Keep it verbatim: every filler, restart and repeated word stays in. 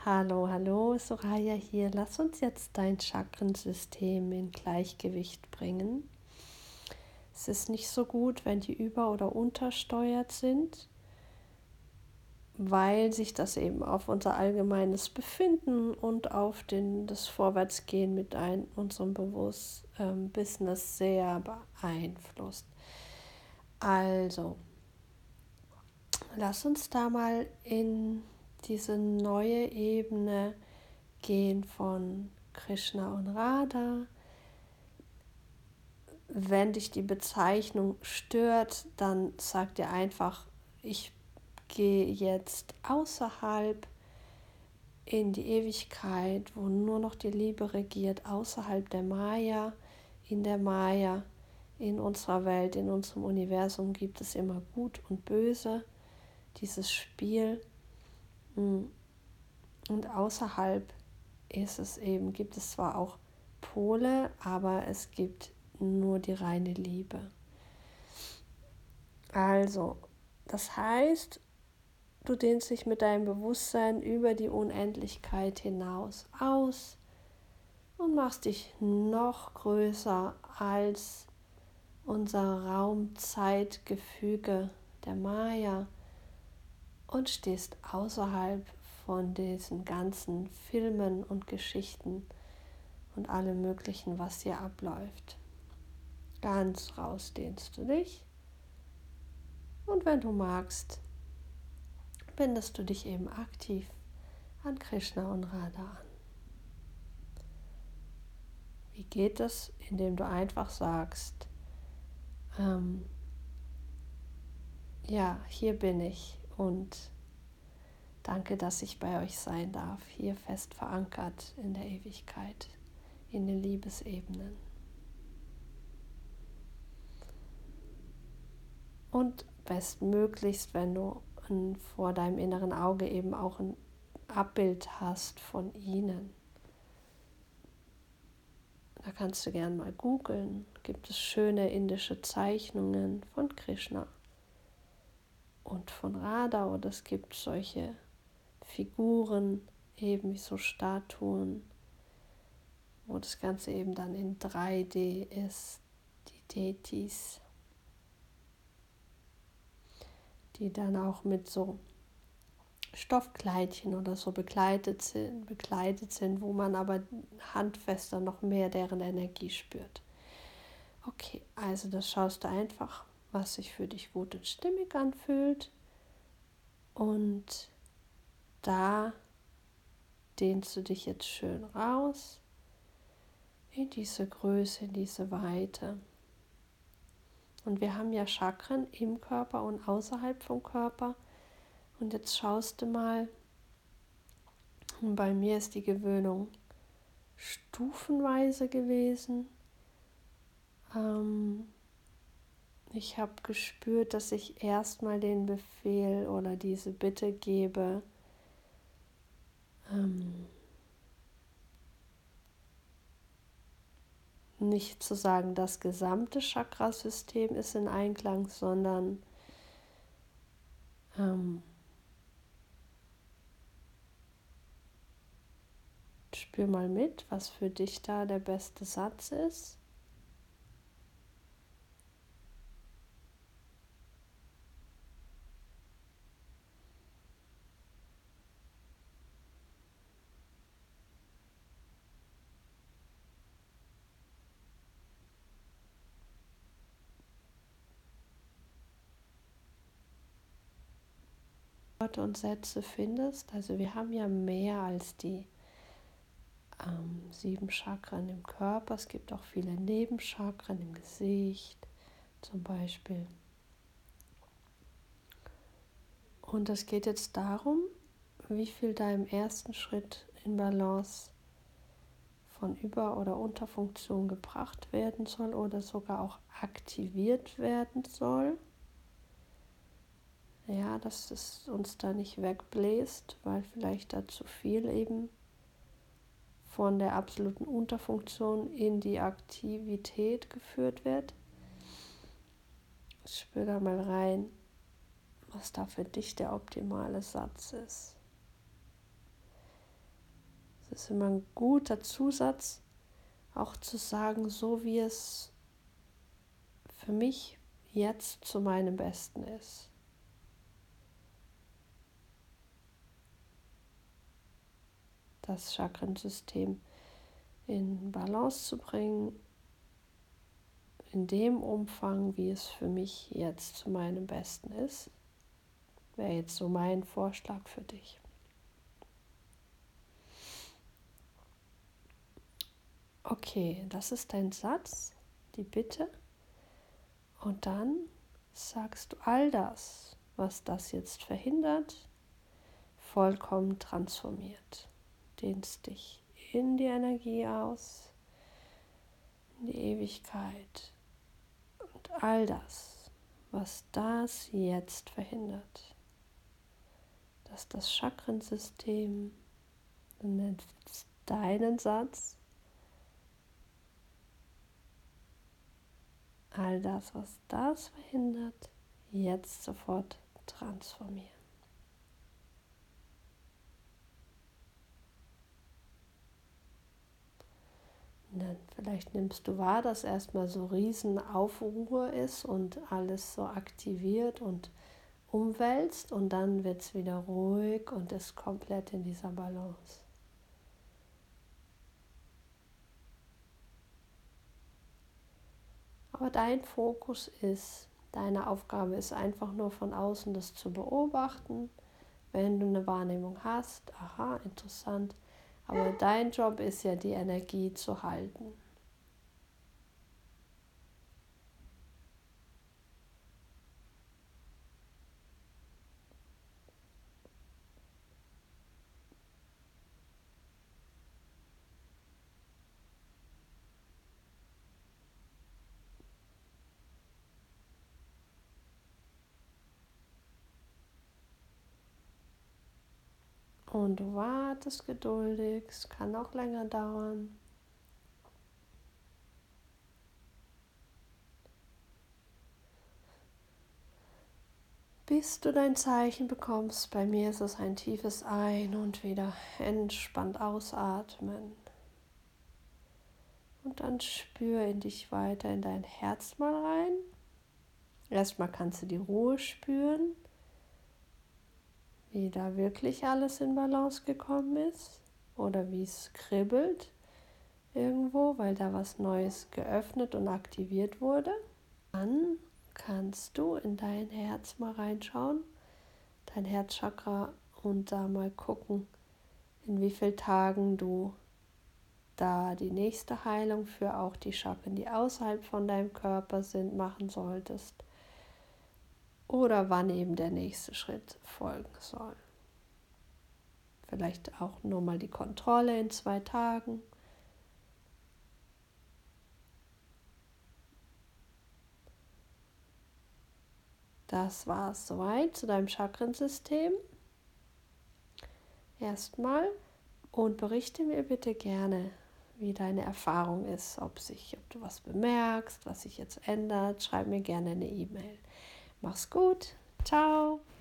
Hallo, hallo, Soraya hier. Lass uns jetzt dein Chakrensystem in Gleichgewicht bringen. Es ist nicht so gut, wenn die über- oder untersteuert sind, weil sich das eben auf unser allgemeines Befinden und auf den, das Vorwärtsgehen mit ein, unserem Bewusst, ähm, Business sehr beeinflusst. Also, lass uns da mal in diese neue Ebene gehen von Krishna und Radha. Wenn dich die Bezeichnung stört, dann sag dir einfach, ich gehe jetzt außerhalb in die Ewigkeit, wo nur noch die Liebe regiert, außerhalb der Maya. In der Maya, in unserer Welt, in unserem Universum gibt es immer Gut und Böse, dieses Spiel. Und außerhalb ist es eben, gibt es zwar auch Pole, aber es gibt nur die reine Liebe. Also, das heißt, du dehnst dich mit deinem Bewusstsein über die Unendlichkeit hinaus aus und machst dich noch größer als unser Raum-Zeit-Gefüge der Maya und stehst außerhalb von diesen ganzen Filmen und Geschichten und allem Möglichen, was hier abläuft. Ganz raus dehnst du dich. Und wenn du magst, bindest du dich eben aktiv an Krishna und Radha an. Wie geht es? Indem du einfach sagst, ähm, ja, hier bin ich und danke, dass ich bei euch sein darf, hier fest verankert in der Ewigkeit, in den Liebesebenen. Und bestmöglichst, wenn du ein, vor deinem inneren Auge eben auch ein Abbild hast von ihnen. Da kannst du gern mal googeln. Gibt es schöne indische Zeichnungen von Krishna und von Radha, oder es gibt solche Figuren, eben wie so Statuen, wo das Ganze eben dann in drei D ist, die Deities, die dann auch mit so Stoffkleidchen oder so bekleidet sind, bekleidet sind, wo man aber handfester noch mehr deren Energie spürt. Okay, also das schaust du einfach, was sich für dich gut und stimmig anfühlt, und da dehnst du dich jetzt schön raus in diese Größe, in diese Weite. Und wir haben ja Chakren im Körper und außerhalb vom Körper. Und jetzt schaust du mal, und bei mir ist die Gewöhnung stufenweise gewesen. Ähm, ich habe gespürt, dass ich erstmal den Befehl oder diese Bitte gebe, ähm, nicht zu sagen, das gesamte Chakrasystem ist in Einklang, sondern ähm, spür mal mit, was für dich da der beste Satz ist. Worte und Sätze findest. Also wir haben ja mehr als die ähm, sieben Chakren im Körper. Es gibt auch viele Nebenchakren im Gesicht zum Beispiel. Und es geht jetzt darum, wie viel da im ersten Schritt in Balance von Über- oder Unterfunktion gebracht werden soll oder sogar auch aktiviert werden soll. Ja, dass es uns da nicht wegbläst, weil vielleicht da zu viel eben von der absoluten Unterfunktion in die Aktivität geführt wird. Spür da mal rein, was da für dich der optimale Satz ist. ist immer ein guter Zusatz, auch zu sagen, so wie es für mich jetzt zu meinem Besten ist. Das Chakrensystem in Balance zu bringen, in dem Umfang, wie es für mich jetzt zu meinem Besten ist, wäre jetzt so mein Vorschlag für dich. Okay, das ist dein Satz, die Bitte. Und dann sagst du all das, was das jetzt verhindert, vollkommen transformiert. Dehnst dich in die Energie aus, in die Ewigkeit. Und all das, was das jetzt verhindert, dass das Chakrensystem, du nennst jetzt deinen Satz, all das, was das verhindert, jetzt sofort transformieren. Und dann vielleicht nimmst du wahr, dass erstmal so riesen Aufruhr ist und alles so aktiviert und umwälzt und dann wird es wieder ruhig und ist komplett in dieser Balance. Aber dein Fokus ist, deine Aufgabe ist einfach nur von außen das zu beobachten. Wenn du eine Wahrnehmung hast, aha, interessant, aber dein Job ist ja, die Energie zu halten. Und du wartest geduldig, es kann auch länger dauern. Bis du dein Zeichen bekommst. Bei mir ist es ein tiefes Ein- und wieder entspannt ausatmen. Und dann spür in dich weiter in dein Herz mal rein. Erstmal kannst du die Ruhe spüren, wie da wirklich alles in Balance gekommen ist oder wie es kribbelt irgendwo, weil da was Neues geöffnet und aktiviert wurde. Dann kannst du in dein Herz mal reinschauen, dein Herzchakra, und da mal gucken, in wie vielen Tagen du da die nächste Heilung für auch die Chakren, die außerhalb von deinem Körper sind, machen solltest. Oder wann eben der nächste Schritt folgen soll. Vielleicht auch nur mal die Kontrolle in zwei Tagen. Das war es soweit zu deinem Chakrensystem. Erstmal, und berichte mir bitte gerne, wie deine Erfahrung ist, ob sich, ob du was bemerkst, was sich jetzt ändert. Schreib mir gerne eine E-Mail. Mach's gut. Ciao.